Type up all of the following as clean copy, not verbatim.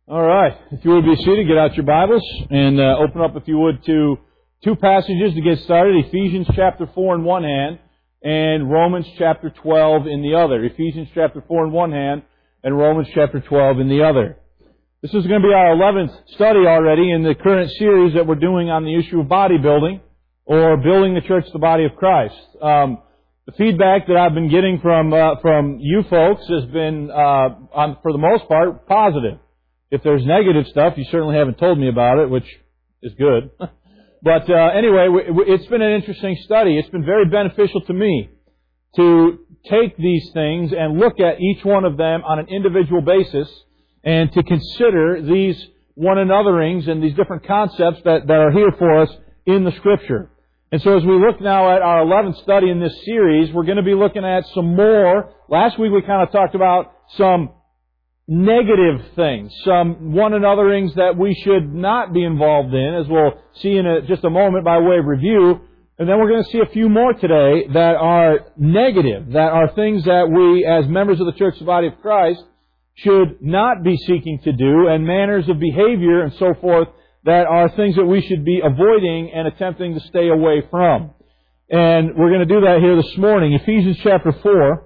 All right. If you would be seated, get out your Bibles and open up, if you would, to two passages to get started. Ephesians chapter 4 in one hand and Romans chapter 12 in the other. Ephesians chapter 4 in one hand and Romans chapter 12 in the other. This is going to be our 11th study already in the current series that we're doing on the issue of bodybuilding, or building the church, the body of Christ. The feedback that I've been getting from you folks has been, for the most part, positive. If there's negative stuff, you certainly haven't told me about it, which is good. But anyway, it's been an interesting study. It's been very beneficial to me to take these things and look at each one of them on an individual basis and to consider these one anotherings and these different concepts that are here for us in the Scripture. And so as we look now at our 11th study in this series, we're going to be looking at some more. Last week we kind of talked about some negative things, some one anotherings that we should not be involved in, as we'll see in just a moment by way of review. And then we're going to see a few more today that are negative, that are things that we as members of the church, the body of Christ, should not be seeking to do, and manners of behavior and so forth that are things that we should be avoiding and attempting to stay away from. And we're going to do that here this morning. Ephesians chapter 4,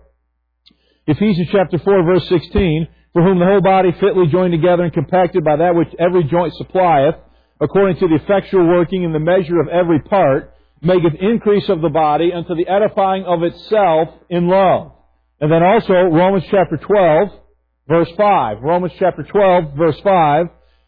verse 16, for whom the whole body fitly joined together and compacted by that which every joint supplieth, according to the effectual working in the measure of every part, maketh increase of the body unto the edifying of itself in love. And then also Romans chapter 12, verse 5. Romans chapter 12, verse 5.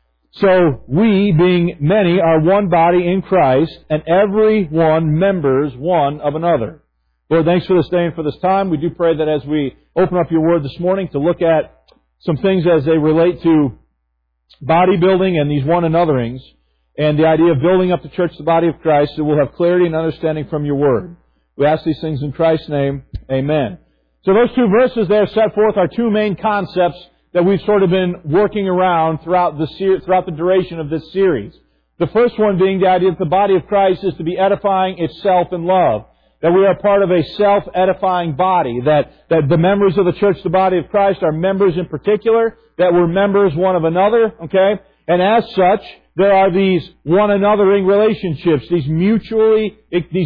So we, being many, are one body in Christ, and every one members one of another. Lord, thanks for this day and for this time. We do pray that as we open up your Word this morning to look at some things as they relate to bodybuilding and these one anotherings, and the idea of building up the church, the body of Christ, that we'll have clarity and understanding from your Word. We ask these things in Christ's name. Amen. So those two verses there set forth our two main concepts that we've sort of been working around throughout the duration of this series. The first one being the idea that the body of Christ is to be edifying itself in love. That we are part of a self-edifying body. That the members of the church, the body of Christ, are members in particular. That we're members one of another. Okay? And as such, there are these one anothering relationships. These mutually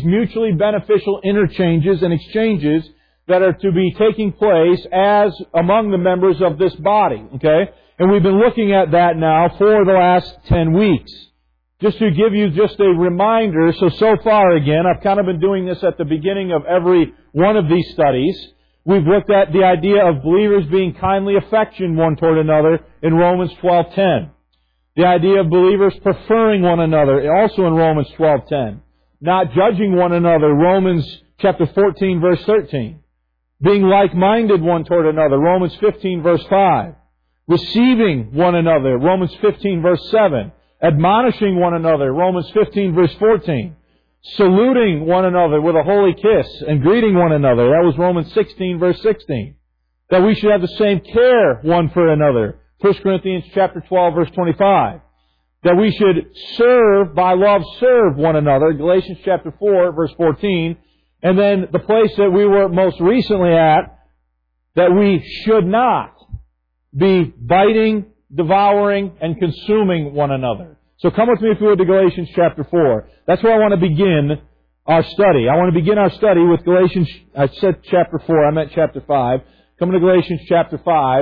beneficial interchanges and exchanges that are to be taking place as among the members of this body. Okay? And we've been looking at that now for the last 10 weeks. Just to give you just a reminder, so far again, I've kind of been doing this at the beginning of every one of these studies. We've looked at the idea of believers being kindly affectioned one toward another in Romans 12:10. The idea of believers preferring one another, also in Romans 12:10. Not judging one another, Romans chapter 14, verse 13. Being like-minded one toward another, Romans 15, verse 5. Receiving one another, Romans 15, verse 7. Admonishing one another, Romans 15, verse 14. Saluting one another with a holy kiss and greeting one another, that was Romans 16, verse 16. That we should have the same care one for another, 1 Corinthians chapter 12, verse 25. That we should by love serve one another, Galatians chapter 4, verse 14. And then the place that we were most recently at, that we should not be biting, devouring, and consuming one another. So come with me, if you would, to Galatians chapter 4. That's where I want to begin our study. I want to begin our study with Galatians, I said chapter 4, I meant chapter 5. Coming to Galatians chapter 5.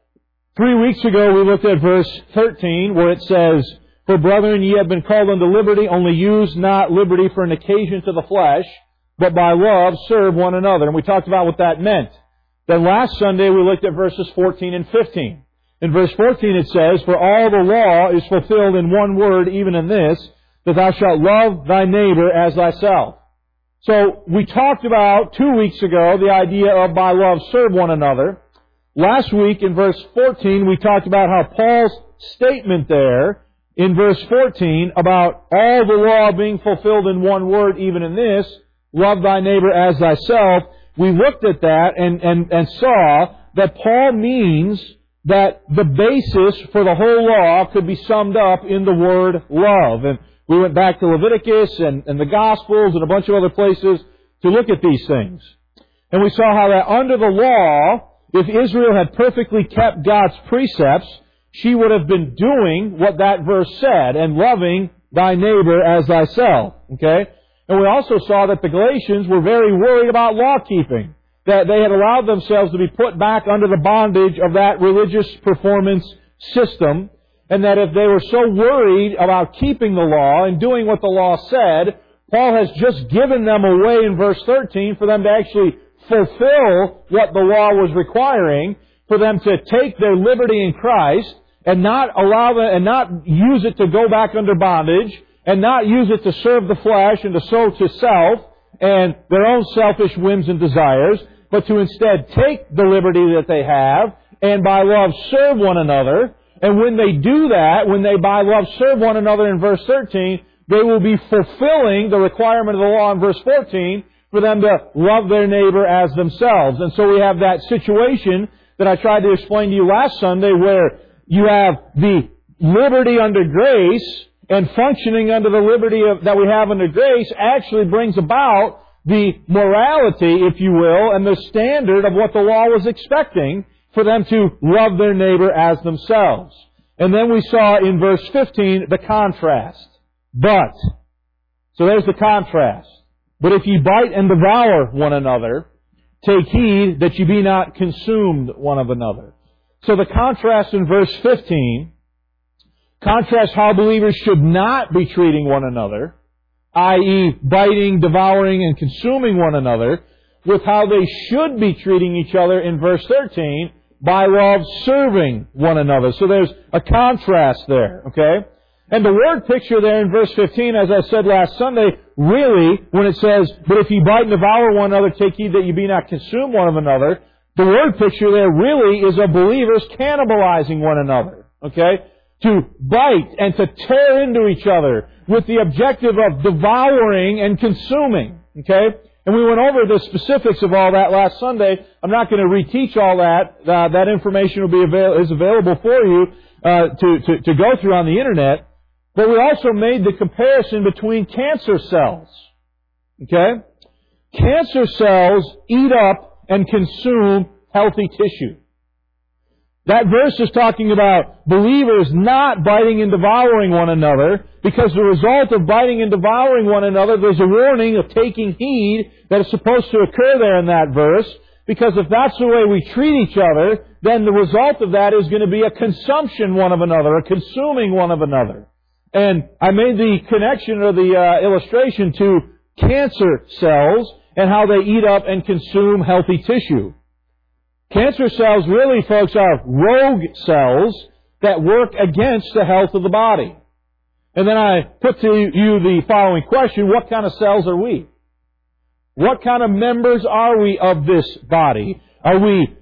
3 weeks ago we looked at verse 13, where it says, For brethren, ye have been called unto liberty, only use not liberty for an occasion to the flesh, but by love serve one another. And we talked about what that meant. Then last Sunday we looked at verses 14 and 15. In verse 14 it says, For all the law is fulfilled in one word, even in this, that thou shalt love thy neighbor as thyself. So we talked about 2 weeks ago the idea of by love serve one another. Last week in verse 14 we talked about how Paul's statement there in verse 14 about all the law being fulfilled in one word, even in this, love thy neighbor as thyself. We looked at that and saw that Paul means that the basis for the whole law could be summed up in the word love. And we went back to Leviticus and the Gospels and a bunch of other places to look at these things. And we saw how that under the law, if Israel had perfectly kept God's precepts, she would have been doing what that verse said and loving thy neighbor as thyself. Okay? And we also saw that the Galatians were very worried about law-keeping, that they had allowed themselves to be put back under the bondage of that religious performance system, and that if they were so worried about keeping the law and doing what the law said, Paul has just given them a way in verse 13 for them to actually fulfill what the law was requiring, for them to take their liberty in Christ and not use it to go back under bondage, and not use it to serve the flesh and to sow to self and their own selfish whims and desires, but to instead take the liberty that they have and by love serve one another. And when they do that, when they by love serve one another in verse 13, they will be fulfilling the requirement of the law in verse 14 for them to love their neighbor as themselves. And so we have that situation that I tried to explain to you last Sunday, where you have the liberty under grace, and functioning under the liberty that we have under grace actually brings about the morality, if you will, and the standard of what the law was expecting for them to love their neighbor as themselves. And then we saw in verse 15 the contrast. But, so there's the contrast. But if ye bite and devour one another, take heed that ye be not consumed one of another. So the contrast in verse 15 contrasts how believers should not be treating one another, i.e., biting, devouring, and consuming one another, with how they should be treating each other in verse 13, by love serving one another. So there's a contrast there, okay? And the word picture there in verse 15, as I said last Sunday, really, when it says, but if ye bite and devour one another, take heed that ye be not consumed one of another, the word picture there really is of believers cannibalizing one another, okay? To bite and to tear into each other with the objective of devouring and consuming. Okay? And we went over the specifics of all that last Sunday. I'm not going to reteach all that. That information is available for you to go through on the internet. But we also made the comparison between cancer cells. Okay? Cancer cells eat up and consume healthy tissue. That verse is talking about believers not biting and devouring one another, because the result of biting and devouring one another, there's a warning of taking heed that is supposed to occur there in that verse, because if that's the way we treat each other, then the result of that is going to be a consumption one of another, a consuming one of another. And I made the connection or the illustration to cancer cells and how they eat up and consume healthy tissue. Cancer cells really, folks, are rogue cells that work against the health of the body. And then I put to you the following question: what kind of cells are we? What kind of members are we of this body? Are we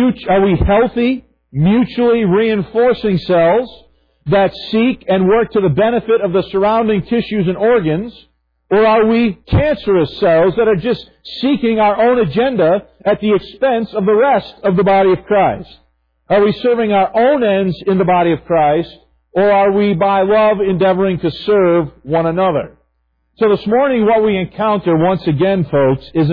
healthy, mutually reinforcing cells that seek and work to the benefit of the surrounding tissues and organs? Or are we cancerous cells that are just seeking our own agenda at the expense of the rest of the body of Christ? Are we serving our own ends in the body of Christ, or are we by love endeavoring to serve one another? So this morning what we encounter once again, folks, is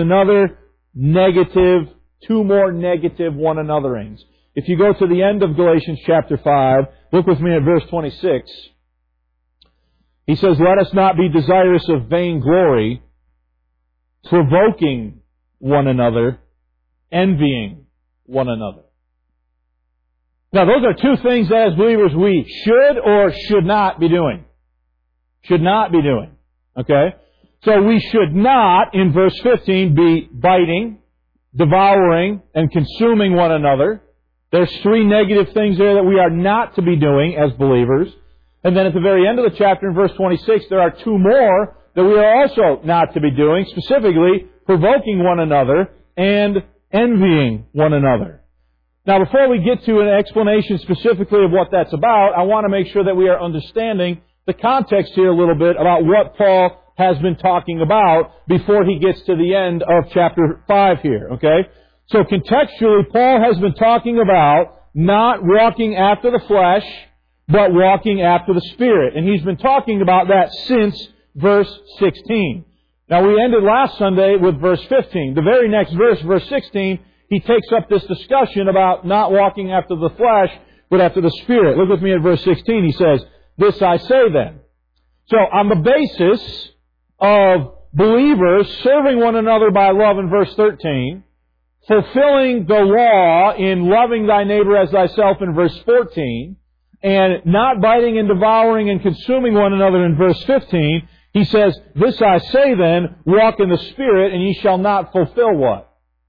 two more negative one anotherings. If you go to the end of Galatians chapter 5, look with me at verse 26. He says, let us not be desirous of vainglory, provoking one another, envying one another. Now, those are two things that as believers we should or should not be doing. Should not be doing. Okay? So we should not, in verse 15, be biting, devouring, and consuming one another. There's three negative things there that we are not to be doing as believers. And then at the very end of the chapter, in verse 26, there are two more that we are also not to be doing, specifically provoking one another and envying one another. Now, before we get to an explanation specifically of what that's about, I want to make sure that we are understanding the context here a little bit about what Paul has been talking about before he gets to the end of chapter 5 here, okay? So contextually, Paul has been talking about not walking after the flesh, but walking after the Spirit. And he's been talking about that since verse 16. Now, we ended last Sunday with verse 15. The very next verse, verse 16, he takes up this discussion about not walking after the flesh, but after the Spirit. Look with me at verse 16. He says, "This I say then." So on the basis of believers serving one another by love in verse 13, fulfilling the law in loving thy neighbor as thyself in verse 14, and not biting and devouring and consuming one another in verse 15, he says, "This I say then, walk in the Spirit, and ye shall not fulfill" what?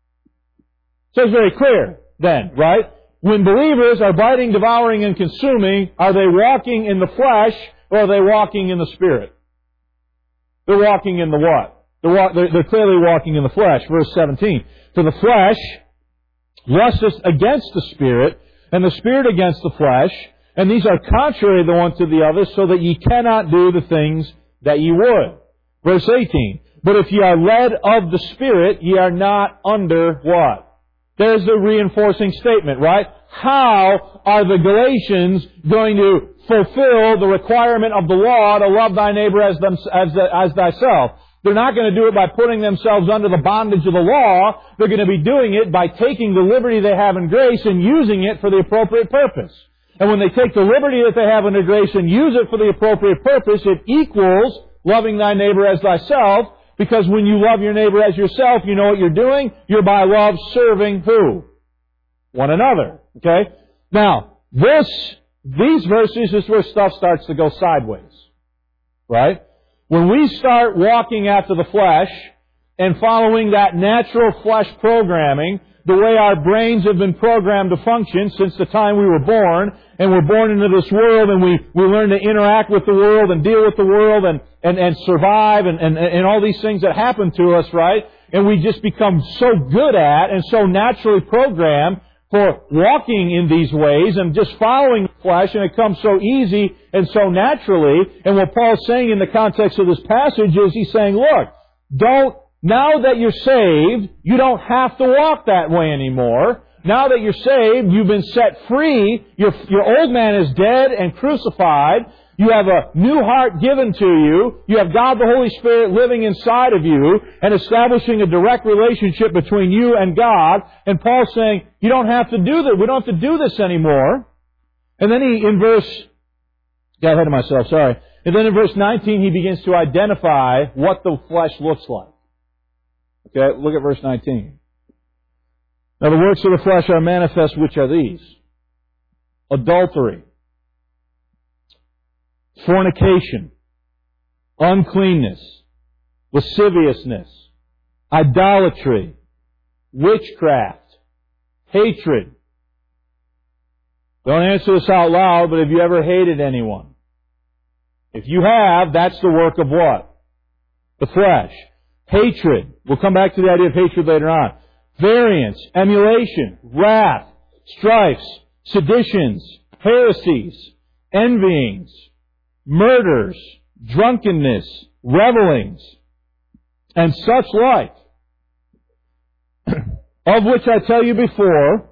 So it's very clear then, right? When believers are biting, devouring, and consuming, are they walking in the flesh, or are they walking in the Spirit? They're walking in the what? They're clearly walking in the flesh. Verse 17. "For the flesh lusteth against the Spirit, and the Spirit against the flesh, and these are contrary the one to the other, so that ye cannot do the things that ye would." Verse 18. "But if ye are led of the Spirit, ye are not under" what? There's the reinforcing statement, right? How are the Galatians going to fulfill the requirement of the law to love thy neighbor as thyself? They're not going to do it by putting themselves under the bondage of the law. They're going to be doing it by taking the liberty they have in grace and using it for the appropriate purpose. And when they take the liberty that they have under grace and use it for the appropriate purpose, it equals loving thy neighbor as thyself. Because when you love your neighbor as yourself, you know what you're doing? You're by love serving who? One another. Okay? Now, these verses is where stuff starts to go sideways. Right? When we start walking after the flesh and following that natural flesh programming, the way our brains have been programmed to function since the time we were born, and we're born into this world, and we learn to interact with the world and deal with the world and survive and all these things that happen to us, right? And we just become so good at and so naturally programmed for walking in these ways and just following the flesh, and it comes so easy and so naturally. And what Paul's saying in the context of this passage is he's saying, look, now that you're saved, you don't have to walk that way anymore. Now that you're saved, you've been set free. Your old man is dead and crucified. You have a new heart given to you. You have God the Holy Spirit living inside of you and establishing a direct relationship between you and God. And Paul's saying, you don't have to do that. We don't have to do this anymore. And then got ahead of myself, sorry. And then in verse 19, he begins to identify what the flesh looks like. Okay, look at verse 19. "Now the works of the flesh are manifest, which are these: adultery, fornication, uncleanness, lasciviousness, idolatry, witchcraft, hatred." Don't answer this out loud, but have you ever hated anyone? If you have, that's the work of what? The flesh. Hatred. We'll come back to the idea of hatred later on. Variance, emulation, wrath, strifes, seditions, heresies, envyings, murders, drunkenness, revelings, and such like, of which I tell you before,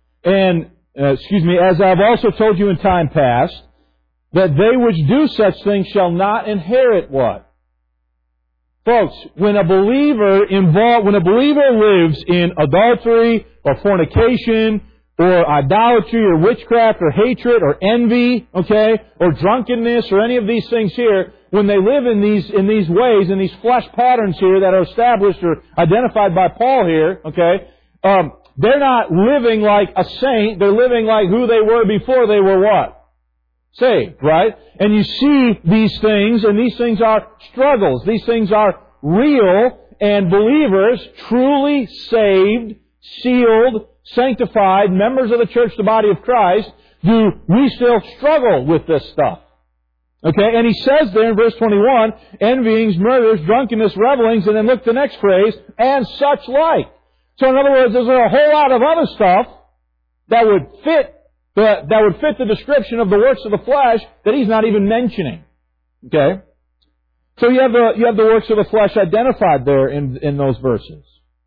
as I have also told you in time past, that they which do such things shall not inherit what? Folks, when a believer lives in adultery or fornication or idolatry or witchcraft or hatred or envy, okay, or drunkenness or any of these things here, when they live in these ways, in these flesh patterns here that are established or identified by Paul here, okay, they're not living like a saint. They're living like who they were before they were what? Saved, right? And you see these things, and these things are struggles. These things are real, and believers, truly saved, sealed, sanctified, members of the church, the body of Christ, we still struggle with this stuff. Okay, and he says there in verse 21, envyings, murders, drunkenness, revelings, and then look at the next phrase, and such like. So in other words, there's a whole lot of other stuff that would fit the description of the works of the flesh that he's not even mentioning. Okay? So you have the works of the flesh identified there in those verses.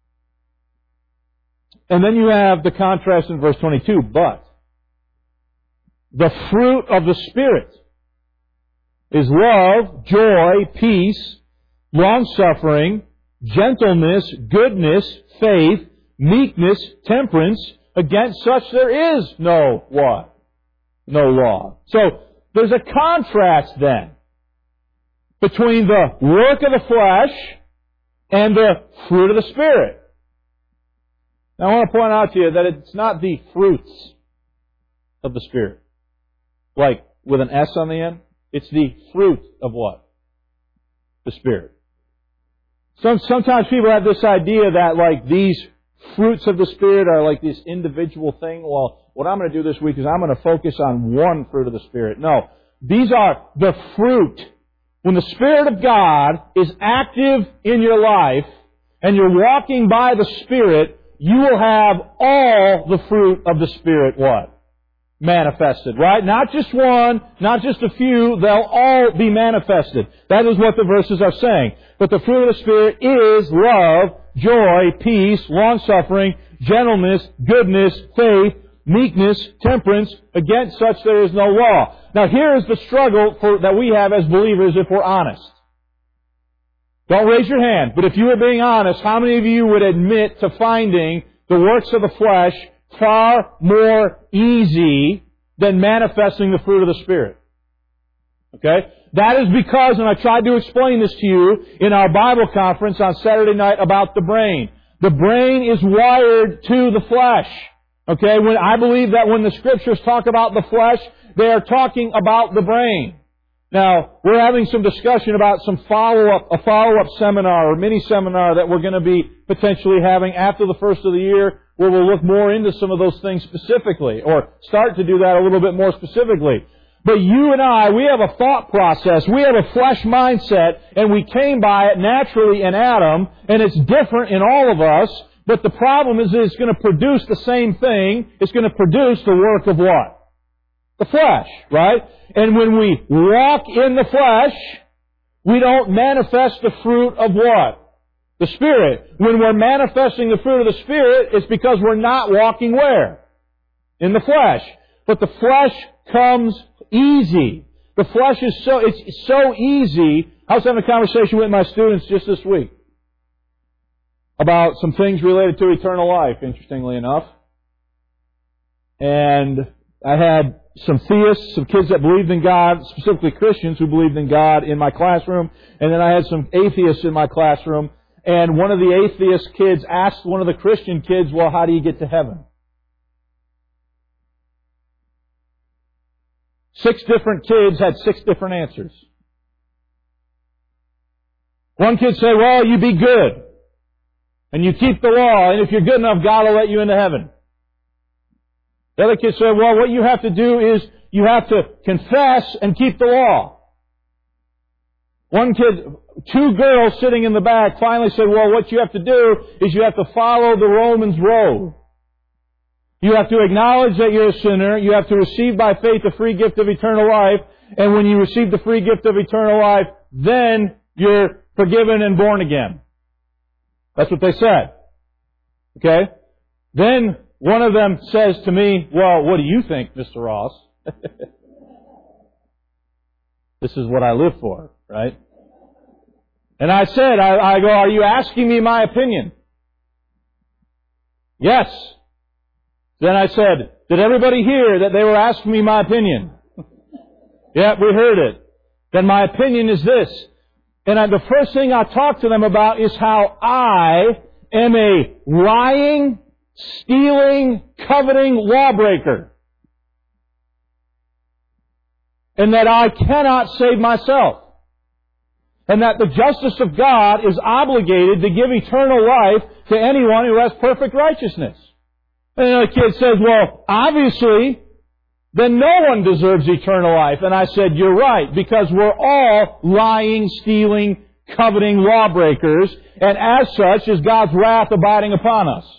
And then you have the contrast in verse 22, but the fruit of the Spirit is love, joy, peace, long-suffering, gentleness, goodness, faith, meekness, temperance. Against such there is no what? no law. So there's a contrast then between the work of the flesh and the fruit of the Spirit. Now I want to point out to you that it's not the fruits of the Spirit, like with an S on the end. It's the fruit of what? The Spirit. Sometimes people have this idea that like these fruits of the Spirit are like this individual thing. Well, what I'm going to do this week is I'm going to focus on one fruit of the Spirit. No. These are the fruit. When the Spirit of God is active in your life and you're walking by the Spirit, you will have all the fruit of the Spirit what? Manifested, right? Not just one, not just a few, they'll all be manifested. That is what the verses are saying. But the fruit of the Spirit is love, joy, peace, long-suffering, gentleness, goodness, faith, meekness, temperance. Against such there is no law. Now here is the struggle that we have as believers if we're honest. Don't raise your hand, but if you were being honest, how many of you would admit to finding the works of the flesh far more easy than manifesting the fruit of the Spirit? Okay? That is because, and I tried to explain this to you in our Bible conference on Saturday night about the brain. The brain is wired to the flesh. Okay? I believe that when the Scriptures talk about the flesh, they are talking about the brain. Now, we're having some discussion about a follow-up seminar or mini-seminar that we're going to be potentially having after the first of the year, where we'll look more into some of those things specifically, or start to do that a little bit more specifically. But you and I, we have a thought process, we have a flesh mindset, and we came by it naturally in Adam, and it's different in all of us, but the problem is it's going to produce the same thing. It's going to produce the work of what? The flesh, right? And when we walk in the flesh, we don't manifest the fruit of what? The Spirit. When we're manifesting the fruit of the Spirit, it's because we're not walking where? In the flesh. But the flesh comes easy. The flesh is it's so easy. I was having a conversation with my students just this week about some things related to eternal life, interestingly enough. And I had some theists, some kids that believed in God, specifically Christians who believed in God in my classroom. And then I had some atheists in my classroom. And one of the atheist kids asked one of the Christian kids, well, how do you get to heaven? 6 different kids had 6 different answers. One kid said, well, you be good. And you keep the law. And if you're good enough, God will let you into heaven. The other kid said, well, what you have to do is you have to confess and keep the law. One kid, 2 girls sitting in the back finally said, well, what you have to do is you have to follow the Romans road. You have to acknowledge that you're a sinner. You have to receive by faith the free gift of eternal life. And when you receive the free gift of eternal life, then you're forgiven and born again. That's what they said. Okay? Then one of them says to me, well, what do you think, Mr. Ross? This is what I live for, right? And I said, I go, are you asking me my opinion? Yes. Then I said, did everybody hear that they were asking me my opinion? Yeah, we heard it. Then my opinion is this. And the first thing I talk to them about is how I am a lying, stealing, coveting lawbreaker. And that I cannot save myself. And that the justice of God is obligated to give eternal life to anyone who has perfect righteousness. And the kid says, well, obviously, then no one deserves eternal life. And I said, you're right, because we're all lying, stealing, coveting lawbreakers, and as such is God's wrath abiding upon us.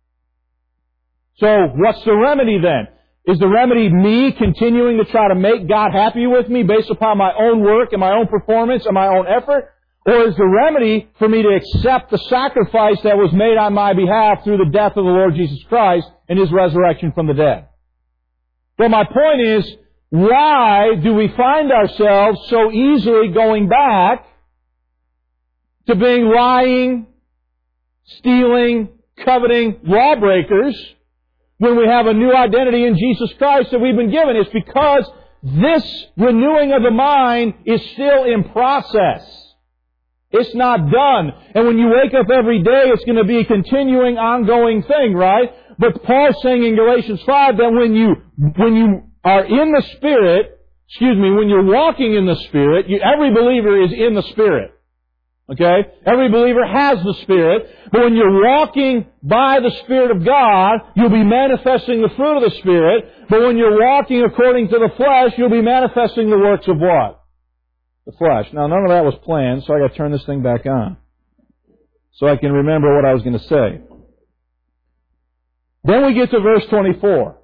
So what's the remedy then? Is the remedy me continuing to try to make God happy with me based upon my own work and my own performance and my own effort? Or is the remedy for me to accept the sacrifice that was made on my behalf through the death of the Lord Jesus Christ and His resurrection from the dead? Well, my point is, why do we find ourselves so easily going back to being lying, stealing, coveting lawbreakers when we have a new identity in Jesus Christ that we've been given. It's because this renewing of the mind is still in process. It's not done. And when you wake up every day, it's going to be a continuing, ongoing thing, right? But Paul's saying in Galatians 5 that when you are in the Spirit, when you're walking in the Spirit, every believer is in the Spirit. Okay? Every believer has the Spirit. But when you're walking by the Spirit of God, you'll be manifesting the fruit of the Spirit. But when you're walking according to the flesh, you'll be manifesting the works of what? The flesh. Now, none of that was planned, so I got to turn this thing back on so I can remember what I was going to say. Then we get to verse 24.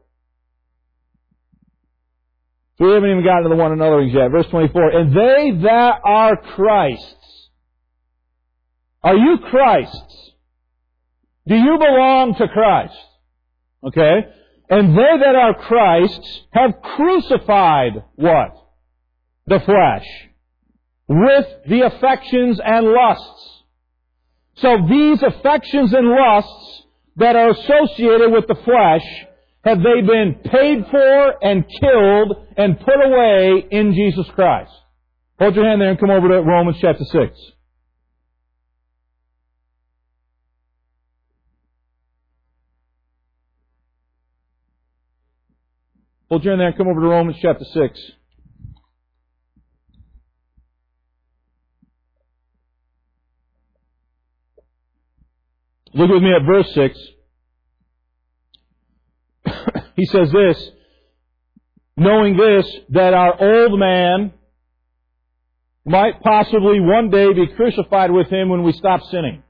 So we haven't even gotten to the one anotherings yet. Verse 24. And they that are Christ's. Are you Christ's? Do you belong to Christ? Okay? And they that are Christ's have crucified what? The flesh. With the affections and lusts. So these affections and lusts that are associated with the flesh, have they been paid for and killed and put away in Jesus Christ? Hold your hand there and come over to Romans chapter 6. Hold your hand there and come over to Romans chapter 6. Look with me at verse 6. He says this, knowing this, that our old man might possibly one day be crucified with Him when we stop sinning.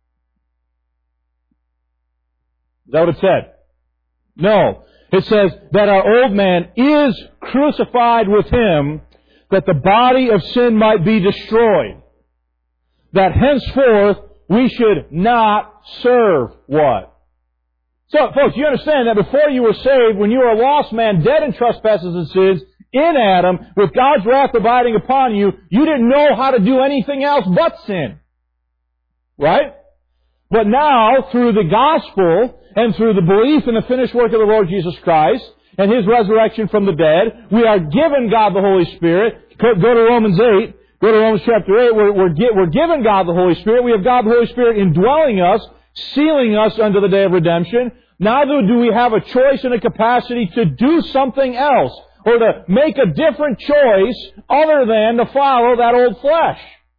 Is that what it said? No. It says that our old man is crucified with Him, that the body of sin might be destroyed. That henceforth we should not serve what? So, folks, you understand that before you were saved, when you were a lost man, dead in trespasses and sins, in Adam, with God's wrath abiding upon you, you didn't know how to do anything else but sin. Right? But now, through the gospel, and through the belief in the finished work of the Lord Jesus Christ, and His resurrection from the dead, we are given God the Holy Spirit. Go to Romans 8. Go to Romans chapter 8. We're given God the Holy Spirit. We have God the Holy Spirit indwelling us, sealing us unto the day of redemption. Neither do we have a choice and a capacity to do something else or to make a different choice other than to follow that old flesh.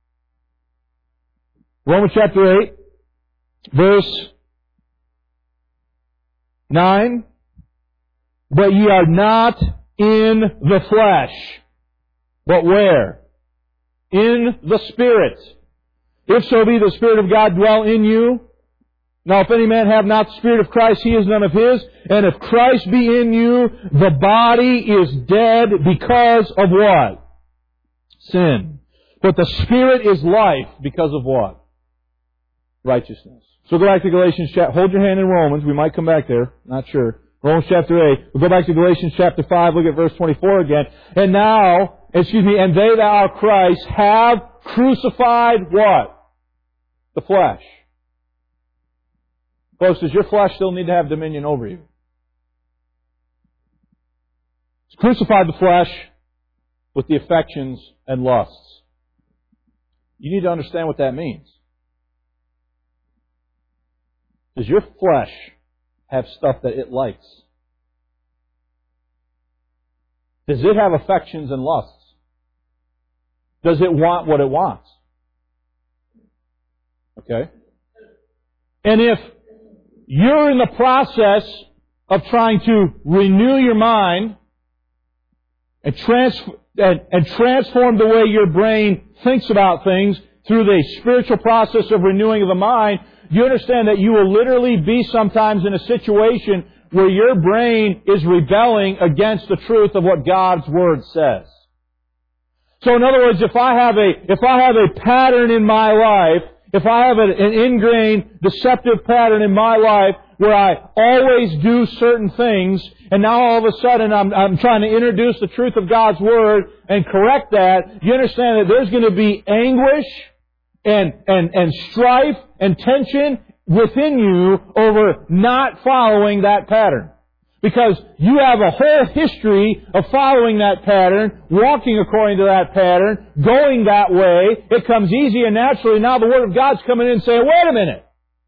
Romans chapter 8, verse 9. But ye are not in the flesh, but where? In the Spirit. If so be the Spirit of God dwell in you. Now if any man have not the Spirit of Christ, he is none of His. And if Christ be in you, the body is dead because of what? Sin. But the Spirit is life because of what? Righteousness. So go back to Galatians chapter. Hold your hand in Romans. We might come back there. Not sure. Romans chapter 8. We'll go back to Galatians chapter 5. Look at verse 24 again. And they that are Christ have crucified what? The flesh. Folks, does your flesh still need to have dominion over you? It's crucified the flesh with the affections and lusts. You need to understand what that means. Does your flesh have stuff that it likes? Does it have affections and lusts? Does it want what it wants? Okay? And if you're in the process of trying to renew your mind and transform the way your brain thinks about things through the spiritual process of renewing of the mind, you understand that you will literally be sometimes in a situation where your brain is rebelling against the truth of what God's Word says. So in other words, if I have a pattern in my life, if I have an ingrained deceptive pattern in my life where I always do certain things, and now all of a sudden I'm trying to introduce the truth of God's Word and correct that, you understand that there's going to be anguish and strife and tension within you over not following that pattern. Because you have a whole history of following that pattern, walking according to that pattern, going that way. It comes easy and naturally. Now the Word of God's coming in and saying, wait a minute.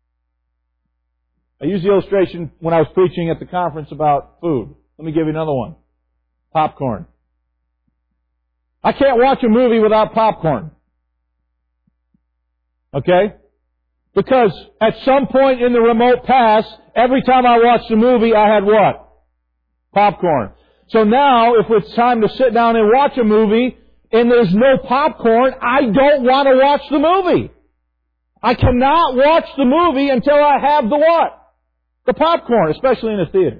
I used the illustration when I was preaching at the conference about food. Let me give you another one. Popcorn. I can't watch a movie without popcorn. Okay? Because at some point in the remote past, every time I watched a movie, I had what? Popcorn. So now, if it's time to sit down and watch a movie, and there's no popcorn, I don't want to watch the movie. I cannot watch the movie until I have the what? The popcorn, especially in a theater.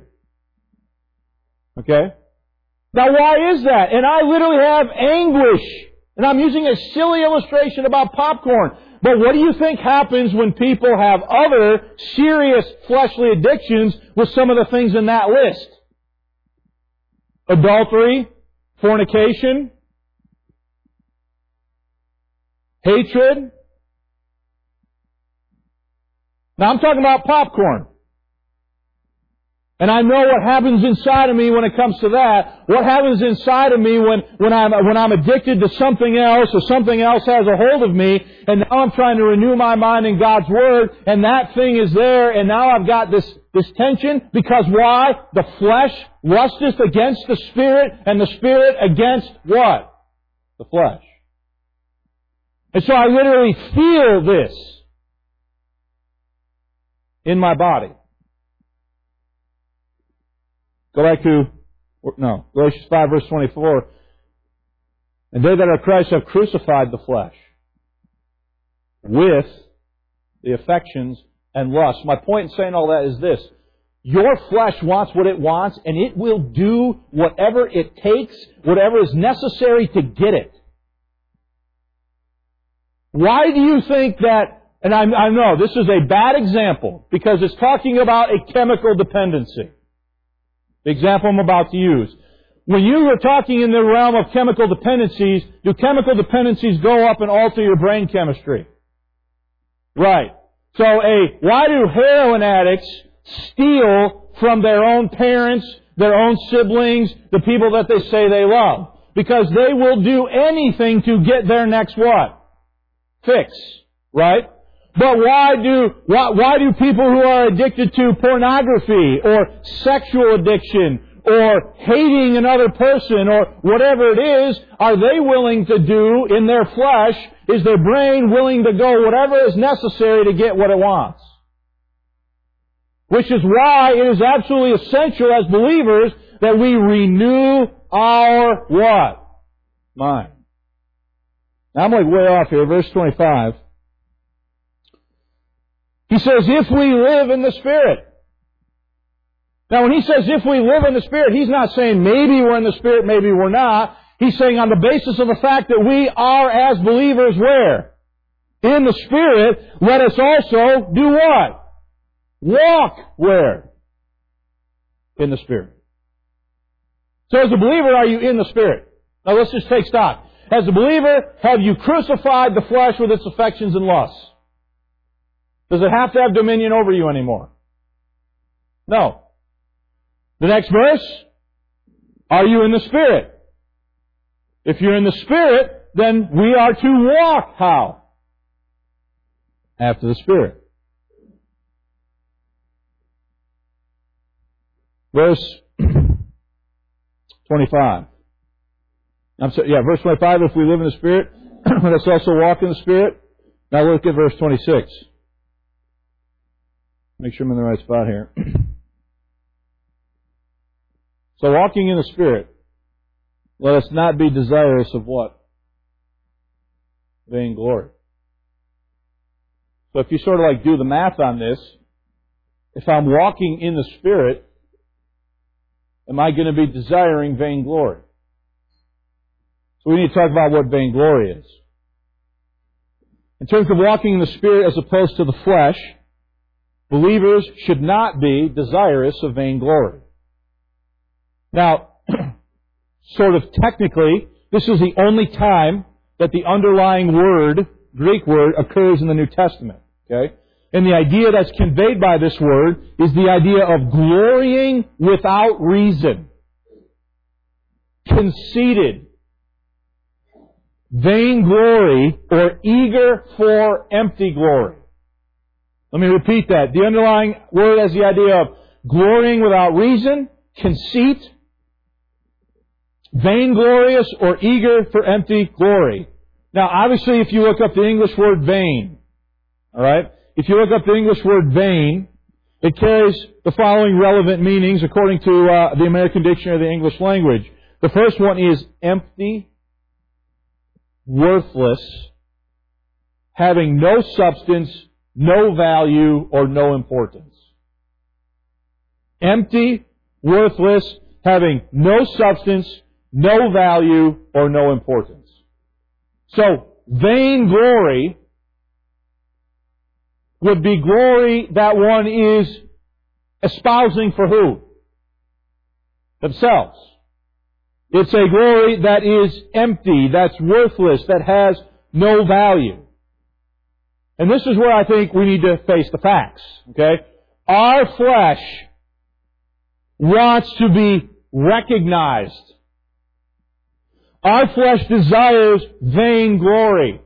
Okay? Now why is that? And I literally have anguish. And I'm using a silly illustration about popcorn. But what do you think happens when people have other serious fleshly addictions with some of the things in that list? Adultery, fornication, hatred. Now I'm talking about popcorn. And I know what happens inside of me when it comes to that. What happens inside of me when I'm addicted to something else, or something else has a hold of me, and now I'm trying to renew my mind in God's Word, and that thing is there, and now I've got this tension, because why? The flesh lusteth against the Spirit, and the Spirit against what? The flesh. And so I literally feel this in my body. Go back to, Galatians 5 verse 24. And they that are Christ have crucified the flesh with the affections and lusts. My point in saying all that is this. Your flesh wants what it wants, and it will do whatever it takes, whatever is necessary to get it. Why do you think that, and I know this is a bad example, because it's talking about a chemical dependency. The example I'm about to use. When you are talking in the realm of chemical dependencies, do chemical dependencies go up and alter your brain chemistry? Right. So why do heroin addicts steal from their own parents, their own siblings, the people that they say they love? Because they will do anything to get their next what? Fix. Right? But why do people who are addicted to pornography or sexual addiction or hating another person or whatever it is, are they willing to do in their flesh? Is their brain willing to go whatever is necessary to get what it wants? Which is why it is absolutely essential as believers that we renew our what? Mind. Now I'm like way off here. Verse 25. He says, if we live in the Spirit. Now when he says if we live in the Spirit, he's not saying maybe we're in the Spirit, maybe we're not. He's saying on the basis of the fact that we are as believers where? In the Spirit, let us also do what? Walk where? In the Spirit. So as a believer, are you in the Spirit? Now let's just take stock. As a believer, have you crucified the flesh with its affections and lusts? Does it have to have dominion over you anymore? No. The next verse, are you in the Spirit? If you're in the Spirit, then we are to walk how? After the Spirit. Verse 25. Verse 25, if we live in the Spirit, let us also walk in the Spirit. Now look at verse 26. Make sure I'm in the right spot here. So walking in the Spirit, let us not be desirous of what? Vainglory. So if you sort of like do the math on this, if I'm walking in the Spirit, am I going to be desiring vainglory? So we need to talk about what vainglory is. In terms of walking in the Spirit as opposed to the flesh, believers should not be desirous of vainglory. Now, sort of technically, this is the only time that the underlying word, Greek word, occurs in the New Testament. Okay? and the idea that's conveyed by this word is the idea of glorying without reason, conceited, vainglory, or eager for empty glory. Let me repeat that. The underlying word has the idea of glorying without reason, conceit, vainglorious, or eager for empty glory. Now, obviously, if you look up the English word vain, all right, if you look up the English word vain, it carries the following relevant meanings according to the American Dictionary of the English Language. The first one is empty, worthless, having no substance, no value, or no importance. Empty, worthless, having no substance, no value, or no importance. So, vainglory would be glory that one is espousing for who? Themselves. It's a glory that is empty, that's worthless, that has no value. And this is where I think we need to face the facts. Okay? Our flesh wants to be recognized. Our flesh desires vainglory.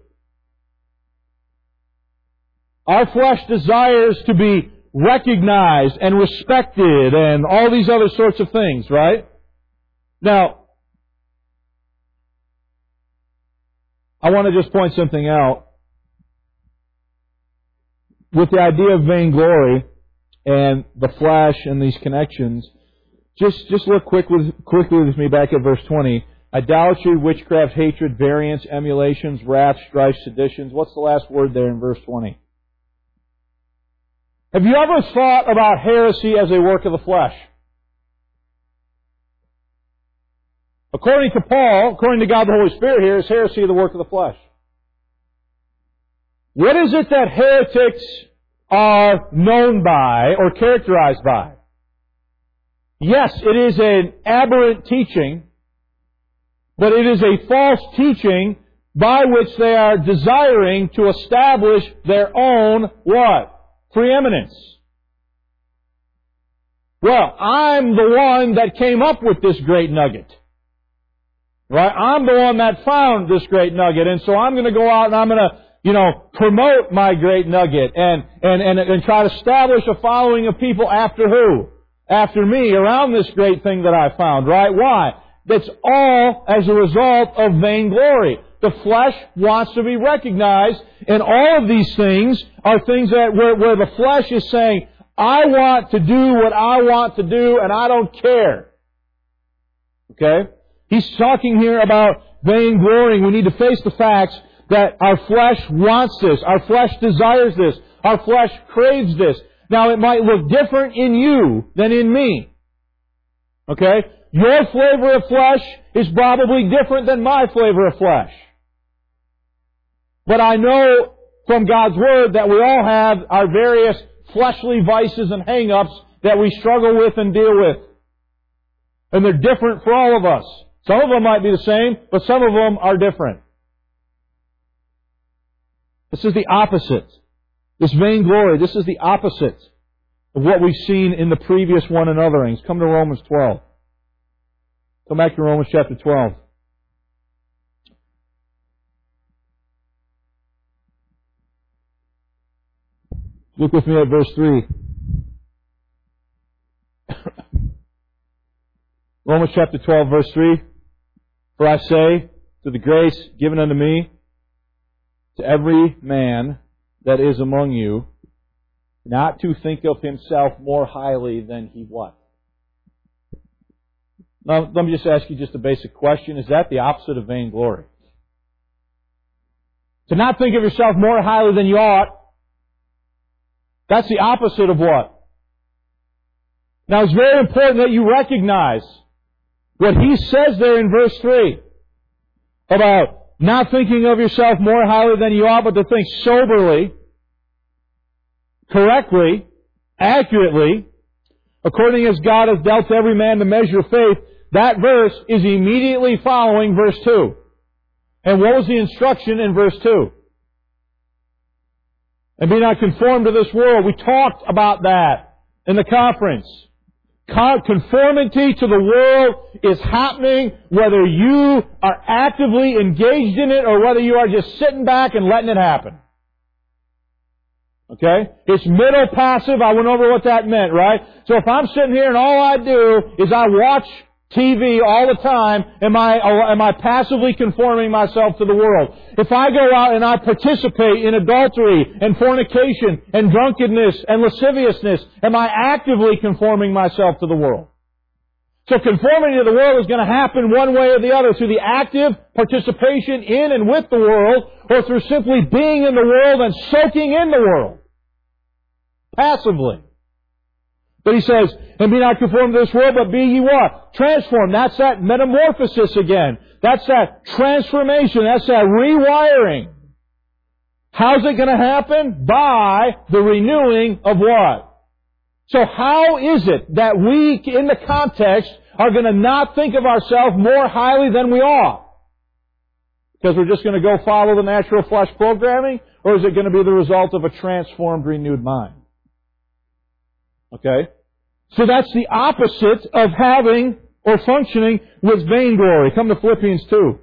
Our flesh desires to be recognized and respected and all these other sorts of things, right? Now, I want to just point something out. With the idea of vainglory and the flesh and these connections, just look quickly with me back at verse 20. Idolatry, witchcraft, hatred, variance, emulations, wrath, strife, seditions. What's the last word there in verse 20? Have you ever thought about heresy as a work of the flesh? According to Paul, according to God the Holy Spirit here, is heresy the work of the flesh? What is it that heretics are known by or characterized by? Yes, it is an aberrant teaching, but it is a false teaching by which they are desiring to establish their own what? Preeminence. Well, I'm the one that came up with this great nugget. Right? I'm the one that found this great nugget, and so I'm going to go out and I'm going to, promote my great nugget and try to establish a following of people after who? After me, around this great thing that I found, right? Why? That's all as a result of vainglory. The flesh wants to be recognized, and all of these things are things that where the flesh is saying, I want to do what I want to do, and I don't care. Okay? He's talking here about vainglory. We need to face the facts that our flesh wants this. Our flesh desires this. Our flesh craves this. Now, it might look different in you than in me. Okay? Your flavor of flesh is probably different than my flavor of flesh. But I know from God's Word that we all have our various fleshly vices and hang-ups that we struggle with and deal with. And they're different for all of us. Some of them might be the same, but some of them are different. This is the opposite. This vainglory, this is the opposite of what we've seen in the previous one and otherings. Come to Romans 12. Come back to Romans chapter 12. Look with me at verse 3. Romans chapter 12, verse 3. For I say, to the grace given unto me, to every man that is among you, not to think of himself more highly than he what? Now, let me just ask you just a basic question. Is that the opposite of vainglory? To not think of yourself more highly than you ought, that's the opposite of what? Now, it's very important that you recognize what he says there in verse 3 about not thinking of yourself more highly than you ought, but to think soberly, correctly, accurately, according as God has dealt to every man the measure of faith. That verse is immediately following verse 2. And what was the instruction in verse 2? And be not conformed to this world. We talked about that in the conference. Conformity to the world is happening whether you are actively engaged in it or whether you are just sitting back and letting it happen. Okay? It's middle passive. I went over what that meant, right? So if I'm sitting here and all I do is I watch TV all the time, am I passively conforming myself to the world? If I go out and I participate in adultery and fornication and drunkenness and lasciviousness, am I actively conforming myself to the world? So conformity to the world is going to happen one way or the other, through the active participation in and with the world, or through simply being in the world and soaking in the world. Passively. But he says, and be not conformed to this world, but be ye what? Transformed. That's that metamorphosis again. That's that transformation. That's that rewiring. How's it going to happen? By the renewing of what? So how is it that we, in the context, are going to not think of ourselves more highly than we ought? Because we're just going to go follow the natural flesh programming? Or is it going to be the result of a transformed, renewed mind? Okay? So that's the opposite of having or functioning with vainglory. Come to Philippians 2.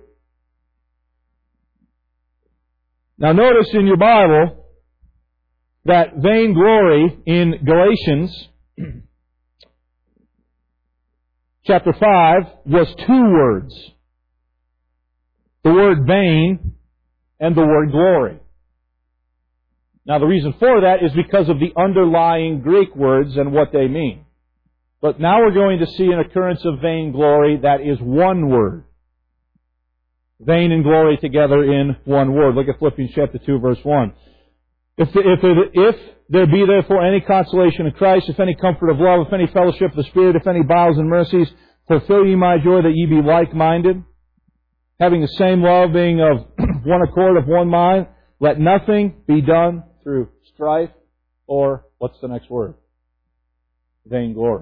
Now notice in your Bible that vainglory in Galatians chapter 5 was two words. The word vain and the word glory. Now the reason for that is because of the underlying Greek words and what they mean. But now we're going to see an occurrence of vainglory that is one word. Vain and glory together in one word. Look at Philippians chapter 2 verse 1. If there be therefore any consolation in Christ, if any comfort of love, if any fellowship of the Spirit, if any bowels and mercies, fulfill ye my joy that ye be like-minded, having the same love, being of one accord, of one mind, let nothing be done through strife or, what's the next word? Vainglory.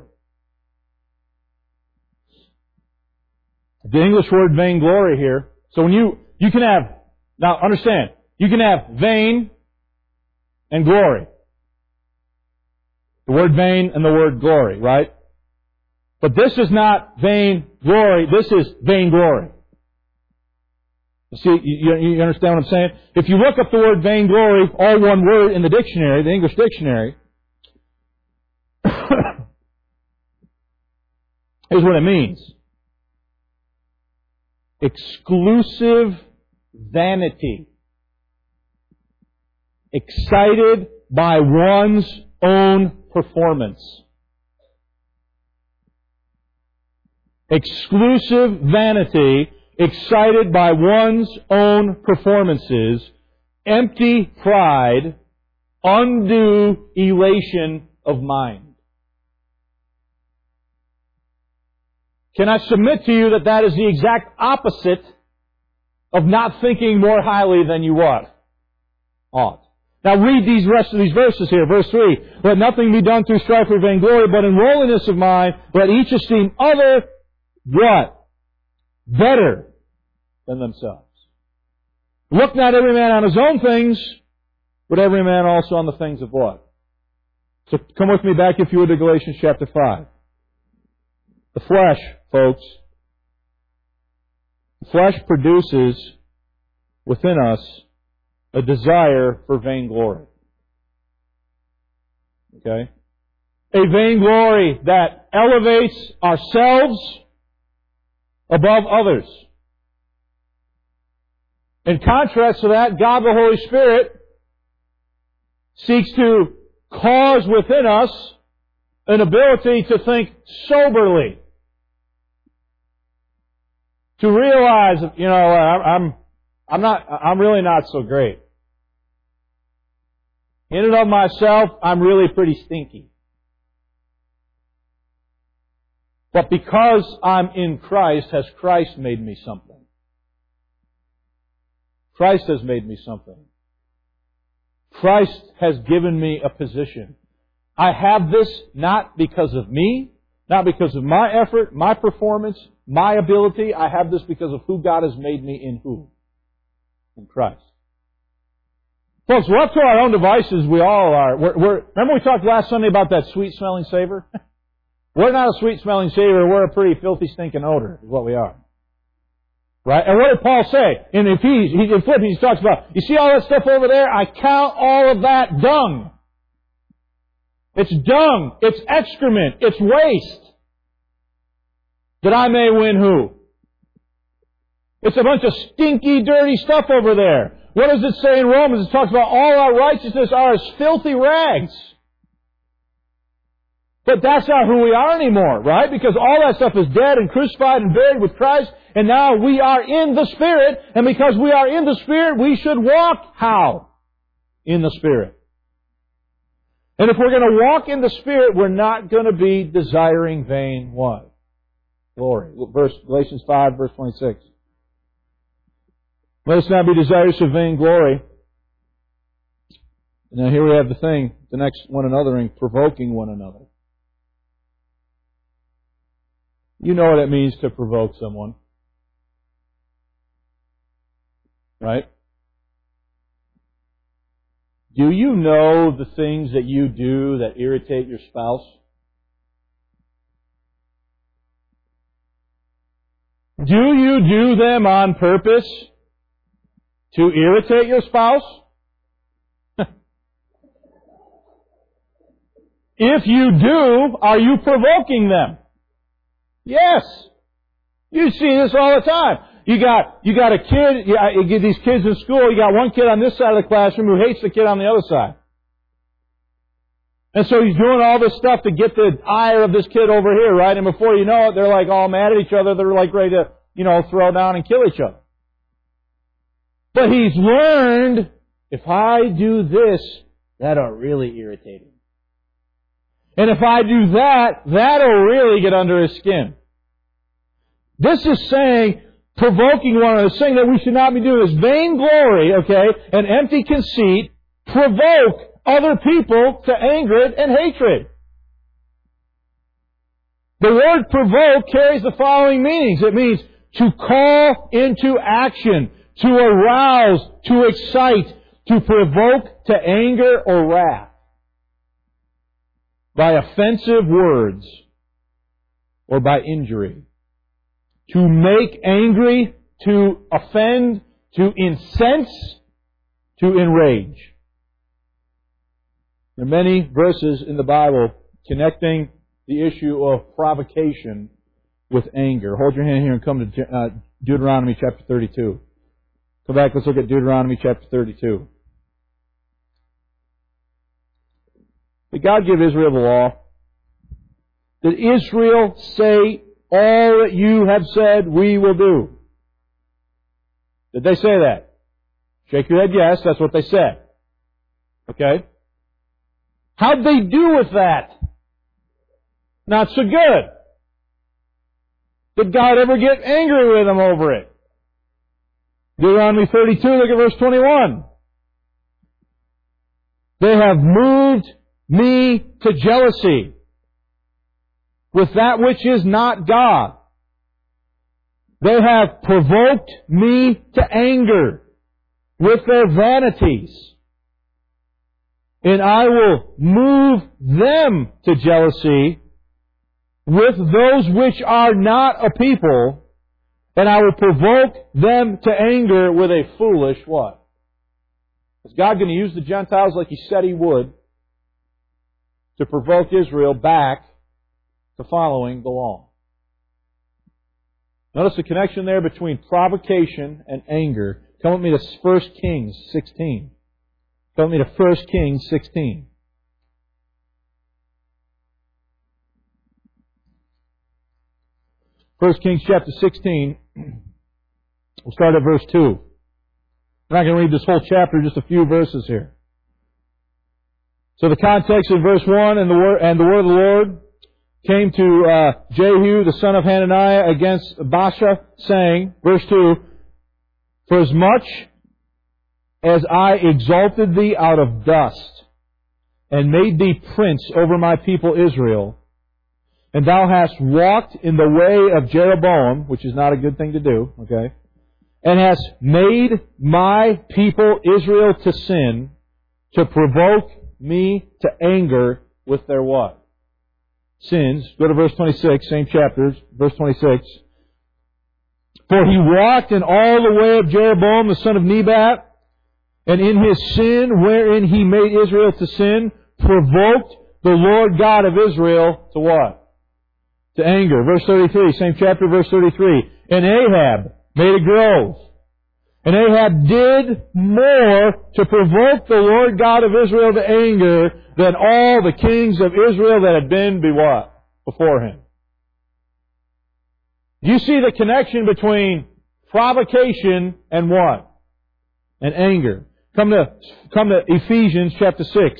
The English word vainglory here. So when you can have, now understand, you can have vain and glory. The word vain and the word glory, right? But this is not vain glory, this is vainglory. You see, you understand what I'm saying? If you look up the word vainglory, all one word in the dictionary, the English dictionary, here's what it means. Exclusive vanity. Excited by one's own performance. Exclusive vanity, excited by one's own performances, empty pride, undue elation of mind. Can I submit to you that that is the exact opposite of not thinking more highly than you ought? Now read these rest of these verses here. Verse 3. Let nothing be done through strife or vainglory, but in lowliness of mind, let each esteem other what? Better than themselves. Look not every man on his own things, but every man also on the things of what? So come with me back, if you would, to Galatians chapter 5. The flesh, folks. The flesh produces within us a desire for vainglory. Okay? A vainglory that elevates ourselves above others. In contrast to that, God the Holy Spirit seeks to cause within us an ability to think soberly. To realize, I'm really not so great. In and of myself, I'm really pretty stinky. But because I'm in Christ, has Christ made me something? Christ has made me something. Christ has given me a position. I have this not because of me, not because of my effort, my performance, my ability. I have this because of who God has made me in who? In Christ. Folks, we're up to our own devices. We all are. Remember we talked last Sunday about that sweet-smelling savor? We're not a sweet-smelling savor. We're a pretty filthy, stinking odor, is what we are. Right? And what did Paul say? In Philippians, he talks about, you see all that stuff over there? I count all of that dung. It's dung. It's excrement. It's waste. That I may win who? It's a bunch of stinky, dirty stuff over there. What does it say in Romans? It talks about all our righteousness are as filthy rags. But that's not who we are anymore, right? Because all that stuff is dead and crucified and buried with Christ, and now we are in the Spirit, and because we are in the Spirit, we should walk how? In the Spirit. And if we're going to walk in the Spirit, we're not going to be desiring vain what? Glory. Galatians 5, verse 26. Let us not be desirous of vain glory. Now here we have the thing, the next one another, provoking one another. You know what it means to provoke someone. Right? Do you know the things that you do that irritate your spouse? Do you do them on purpose to irritate your spouse? If you do, are you provoking them? Yes. You see this all the time. You got a kid, you get these kids in school, you got one kid on this side of the classroom who hates the kid on the other side. And so he's doing all this stuff to get the ire of this kid over here, right? And before you know it, they're like all mad at each other, they're like ready to, throw down and kill each other. But he's learned, if I do this, that'll really irritate him. And if I do that, that'll really get under his skin. This is saying, provoking one another, saying that we should not be doing this. Vainglory, okay, and empty conceit provoke other people to anger and hatred. The word provoke carries the following meanings. It means to call into action, to arouse, to excite, to provoke to anger or wrath by offensive words or by injury. To make angry, to offend, to incense, to enrage. There are many verses in the Bible connecting the issue of provocation with anger. Hold your hand here and come to Deuteronomy chapter 32. Come back, let's look at Deuteronomy chapter 32. Did God give Israel the law? Did Israel say, all that you have said we will do? Did they say that? Shake your head yes, that's what they said. Okay? How'd they do with that? Not so good. Did God ever get angry with them over it? Deuteronomy 32, look at verse 21. They have moved me to jealousy with that which is not God. They have provoked me to anger with their vanities. And I will move them to jealousy with those which are not a people, and I will provoke them to anger with a foolish what? Is God going to use the Gentiles like He said He would to provoke Israel back to following the law? Notice the connection there between provocation and anger. Come with me to 1 Kings 16. Come with me to 1 Kings 16. 1 Kings chapter 16, we'll start at verse 2. I'm not going to read this whole chapter, just a few verses here. So the context in verse 1, and the word of the Lord came to Jehu, the son of Hananiah, against Baasha, saying, verse 2, for as much as I exalted thee out of dust, and made thee prince over my people Israel, and thou hast walked in the way of Jeroboam, which is not a good thing to do, okay, and hast made my people Israel to sin, to provoke me to anger with their what? Sins. Go to verse 26, same chapter, verse 26. For he walked in all the way of Jeroboam, the son of Nebat, and in his sin, wherein he made Israel to sin, provoked the Lord God of Israel to what? To anger. Verse 33, same chapter, verse 33. And Ahab made a grove. And Ahab did more to provoke the Lord God of Israel to anger than all the kings of Israel that had been before him. You see the connection between provocation and what? And anger. Come to Ephesians chapter 6.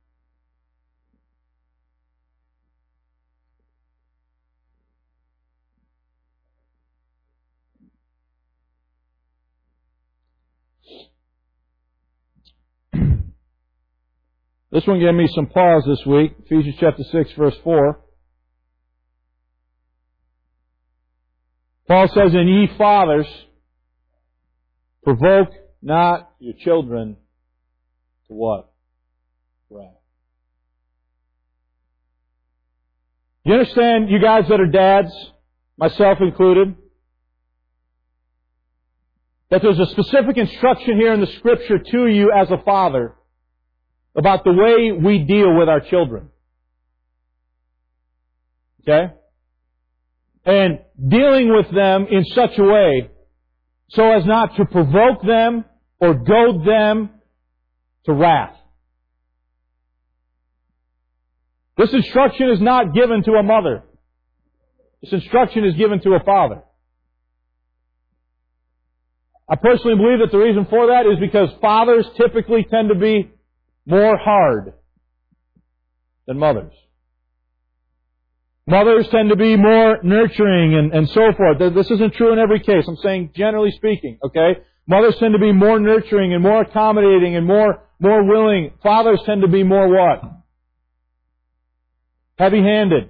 This one gave me some pause this week. Ephesians chapter 6, verse 4. Paul says, and ye fathers, provoke not your children to what? Wrath. You understand, you guys that are dads, myself included, that there's a specific instruction here in the Scripture to you as a father about the way we deal with our children. Okay? And dealing with them in such a way so as not to provoke them or goad them to wrath. This instruction is not given to a mother. This instruction is given to a father. I personally believe that the reason for that is because fathers typically tend to be more hard than mothers. Mothers tend to be more nurturing and so forth. This isn't true in every case. I'm saying generally speaking, okay? Mothers tend to be more nurturing and more accommodating and more willing. Fathers tend to be more what? Heavy-handed.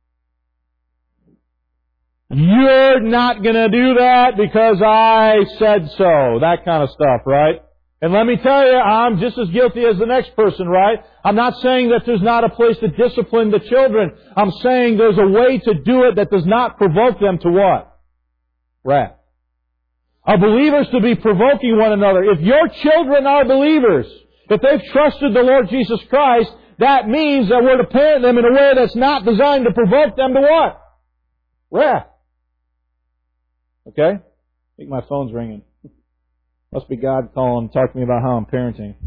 You're not going to do that because I said so. That kind of stuff, right? And let me tell you, I'm just as guilty as the next person, right? I'm not saying that there's not a place to discipline the children. I'm saying there's a way to do it that does not provoke them to what? Wrath. Are believers to be provoking one another? If your children are believers, if they've trusted the Lord Jesus Christ, that means that we're to parent them in a way that's not designed to provoke them to what? Wrath. Okay? I think my phone's ringing. Must be God calling, talking to me about how I'm parenting.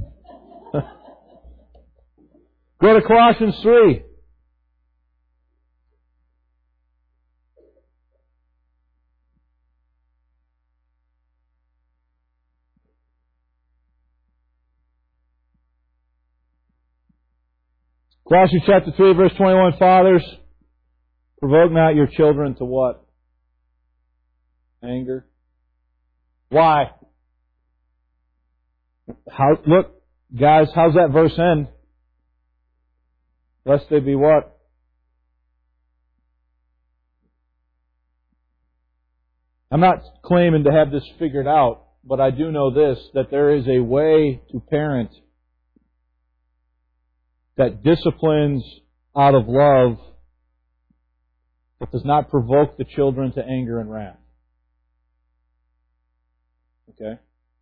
Go to Colossians 3. Colossians chapter 3, verse 21. Fathers, provoke not your children to what? Anger. Why? Look, guys, how's that verse end? Lest they be what? I'm not claiming to have this figured out, but I do know this, that there is a way to parent that disciplines out of love, but does not provoke the children to anger and wrath. Okay?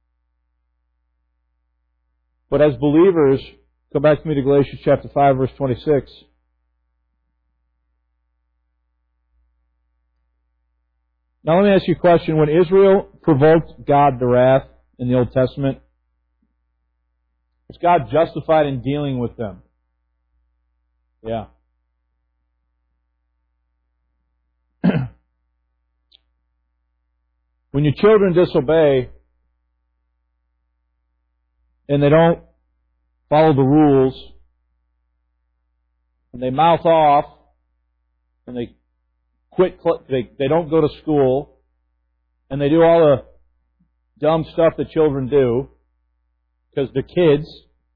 But as believers, come back to me to Galatians chapter 5, verse 26. Now let me ask you a question. When Israel provoked God to wrath in the Old Testament, was God justified in dealing with them? Yeah. When your children disobey and they don't follow the rules and they mouth off and they quit, they don't go to school and they do all the dumb stuff that children do because they're kids,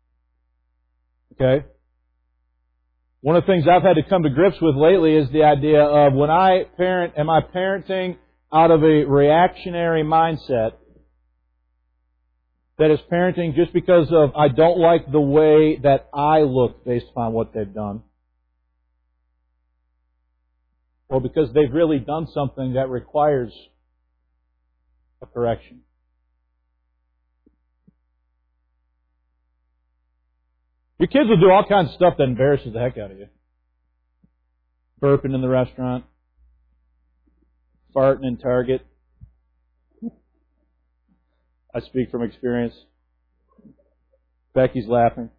okay? One of the things I've had to come to grips with lately is the idea of when I parent, am I parenting out of a reactionary mindset, that is parenting just because of I don't like the way that I look based upon what they've done, or because they've really done something that requires a correction. Your kids will do all kinds of stuff that embarrasses the heck out of you. Burping in the restaurant. Farting in Target. I speak from experience. Becky's laughing.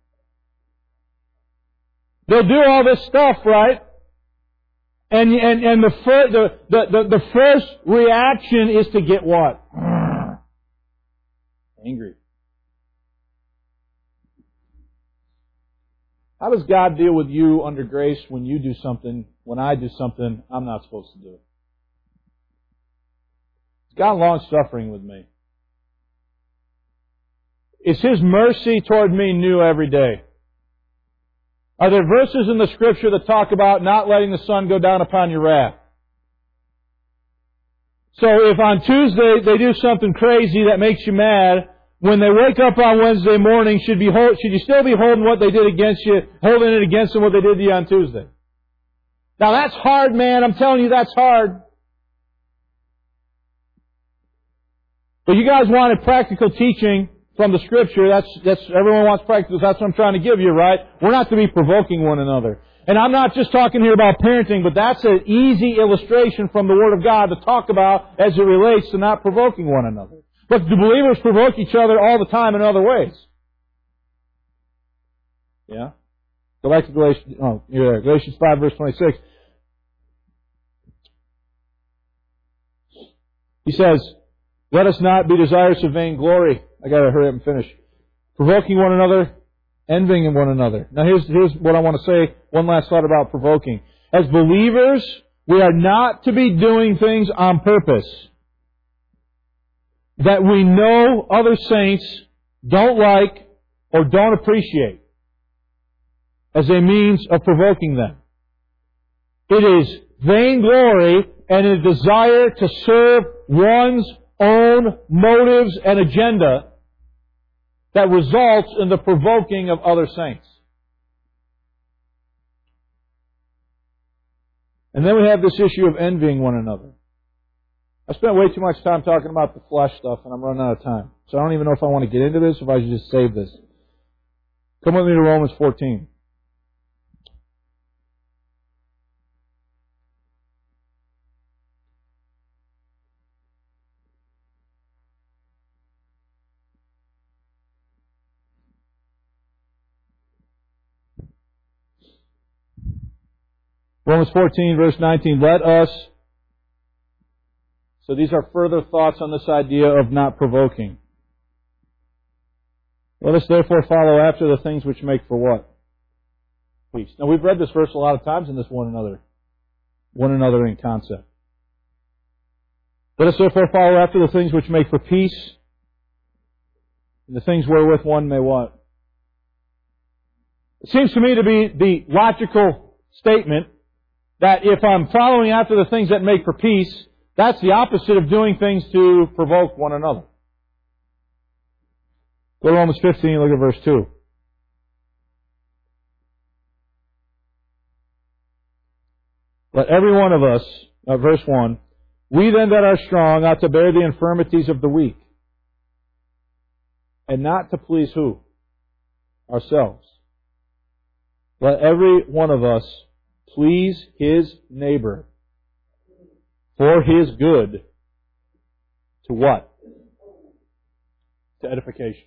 They'll do all this stuff, right? And the first reaction is to get what? Angry. How does God deal with you under grace when you do something, when I do something I'm not supposed to do? God long suffering with me. Is His mercy toward me new every day? Are there verses in the Scripture that talk about not letting the sun go down upon your wrath? So if on Tuesday they do something crazy that makes you mad, when they wake up on Wednesday morning, should you still be holding what they did against you, holding it against them what they did to you on Tuesday? Now that's hard, man. I'm telling you that's hard. But you guys wanted practical teaching from the Scripture. That's everyone wants practical. That's what I'm trying to give you, right? We're not to be provoking one another. And I'm not just talking here about parenting, but that's an easy illustration from the Word of God to talk about as it relates to not provoking one another. But do believers provoke each other all the time in other ways? Yeah? Go back to Galatians 5 verse 26. He says, let us not be desirous of vainglory. I gotta hurry up and finish. Provoking one another, envying one another. Now here's what I want to say. One last thought about provoking. As believers, we are not to be doing things on purpose that we know other saints don't like or don't appreciate as a means of provoking them. It is vainglory and a desire to serve one's own motives and agenda that results in the provoking of other saints. And then we have this issue of envying one another. I spent way too much time talking about the flesh stuff, and I'm running out of time. So I don't even know if I want to get into this or if I should just save this. Come with me to Romans 14. Romans 14, verse 19. So these are further thoughts on this idea of not provoking. Let us therefore follow after the things which make for what? Peace. Now we've read this verse a lot of times in this one another in concept. Let us therefore follow after the things which make for peace, and the things wherewith one may what? It seems to me to be the logical statement that if I'm following after the things that make for peace, that's the opposite of doing things to provoke one another. Go to Romans 15 and look at verse 2. Let every one of us, verse 1, we then that are strong ought to bear the infirmities of the weak, and not to please who? Ourselves. Let every one of us please his neighbor for his good. To what? To edification.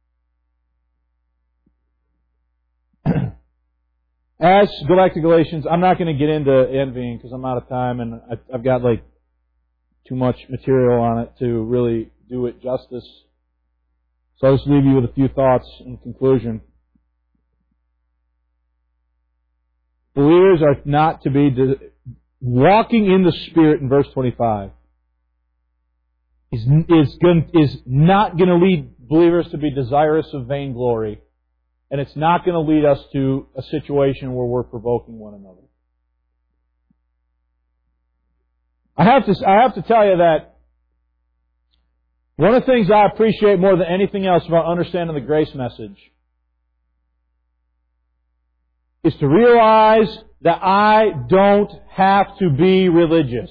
Go back to Galatians. I'm not going to get into envying because I'm out of time and I've got too much material on it to really do it justice. So I'll just leave you with a few thoughts in conclusion. Believers are not to be walking in the Spirit in verse 25 is not going to lead believers to be desirous of vainglory, and it's not going to lead us to a situation where we're provoking one another. I have to tell you that One of the things I appreciate more than anything else about understanding the grace message is to realize that I don't have to be religious.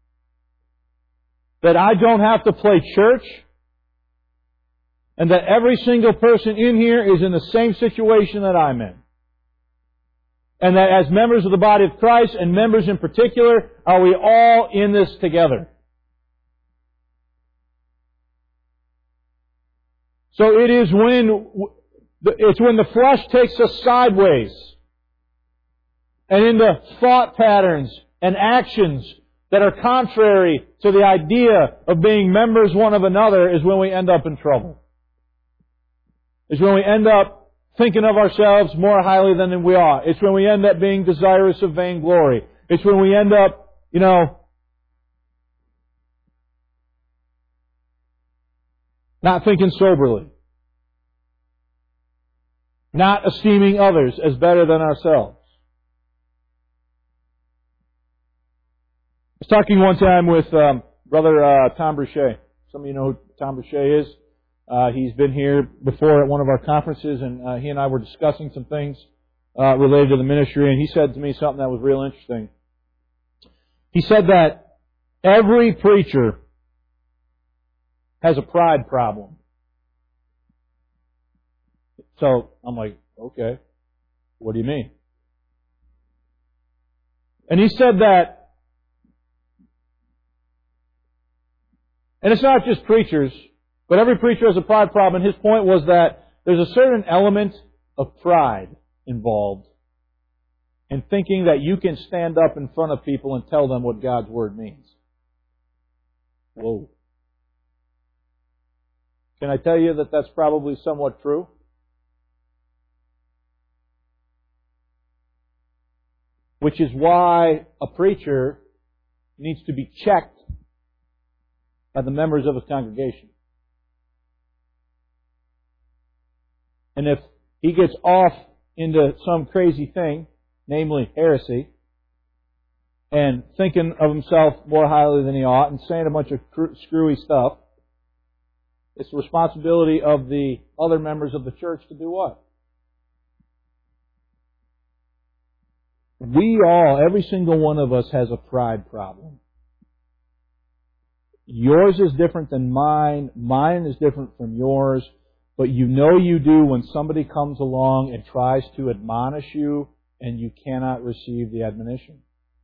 That I don't have to play church. And that every single person in here is in the same situation that I'm in. And that as members of the body of Christ, and members in particular, are we all in this together. So it's when the flesh takes us sideways and into thought patterns and actions that are contrary to the idea of being members one of another is when we end up in trouble. Is when we end up thinking of ourselves more highly than we are. It's when we end up being desirous of vainglory. It's when we end up, not thinking soberly. Not esteeming others as better than ourselves. I was talking one time with Brother Tom Bruchet. Some of you know who Tom Bruchet is. He's been here before at one of our conferences, and he and I were discussing some things related to the ministry, and he said to me something that was real interesting. He said that every preacher has a pride problem. So I'm like, okay, what do you mean? And he said that, and it's not just preachers, but every preacher has a pride problem. And his point was that there's a certain element of pride involved in thinking that you can stand up in front of people and tell them what God's Word means. Whoa. Can I tell you that that's probably somewhat true? Which is why a preacher needs to be checked by the members of his congregation. And if he gets off into some crazy thing, namely heresy, and thinking of himself more highly than he ought, and saying a bunch of screwy stuff, it's the responsibility of the other members of the church to do what? We all, every single one of us has a pride problem. Yours is different than mine. Mine is different from yours. But you know you do when somebody comes along and tries to admonish you and you cannot receive the admonition.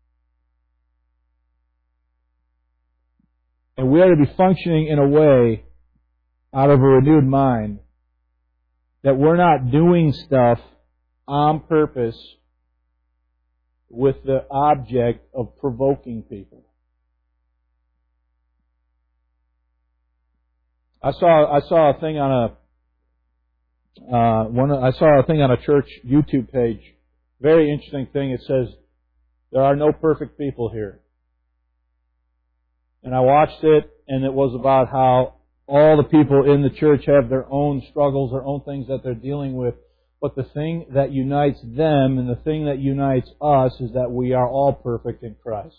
And we are to be functioning in a way out of a renewed mind that we're not doing stuff on purpose with the object of provoking people. I saw a thing on a church YouTube page. Very interesting thing. It says, "There are no perfect people here." And I watched it, and it was about how all the people in the church have their own struggles, their own things that they're dealing with. But the thing that unites them and the thing that unites us is that we are all perfect in Christ.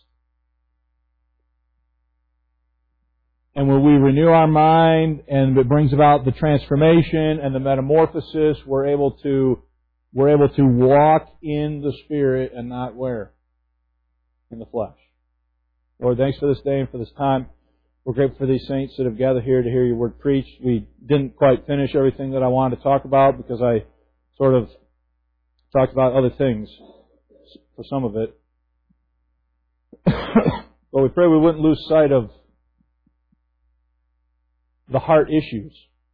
And when we renew our mind and it brings about the transformation and the metamorphosis, we're able to walk in the Spirit and not where? In the flesh. Lord, thanks for this day and for this time. We're grateful for these saints that have gathered here to hear your word preached. We didn't quite finish everything that I wanted to talk about because I sort of talked about other things for some of it. But we pray we wouldn't lose sight of the heart issues.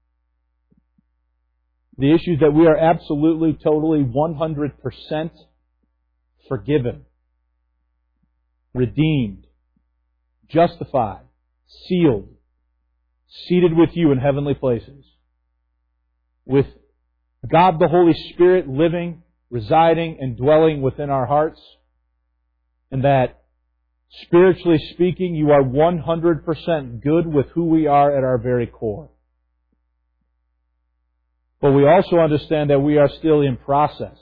The issues that we are absolutely, totally, 100% forgiven, redeemed, justified, sealed, seated with you in heavenly places, with God the Holy Spirit living, residing, and dwelling within our hearts, and that spiritually speaking, you are 100% good with who we are at our very core. But we also understand that we are still in process,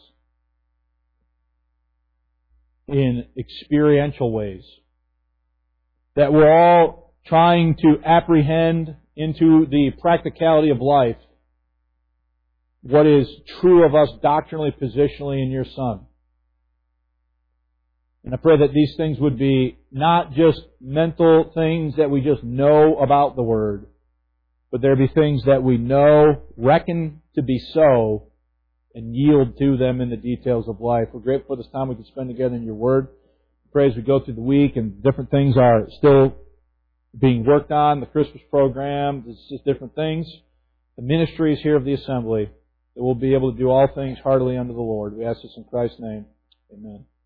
in experiential ways. That we're all trying to apprehend into the practicality of life what is true of us doctrinally, positionally in your Son. And I pray that these things would be not just mental things that we just know about the Word, but there be things that we know, reckon to be so, and yield to them in the details of life. We're grateful for this time we can spend together in your Word. Pray as we go through the week and different things are still being worked on, the Christmas program, there's just different things. The ministries here of the assembly, that we'll be able to do all things heartily unto the Lord. We ask this in Christ's name. Amen.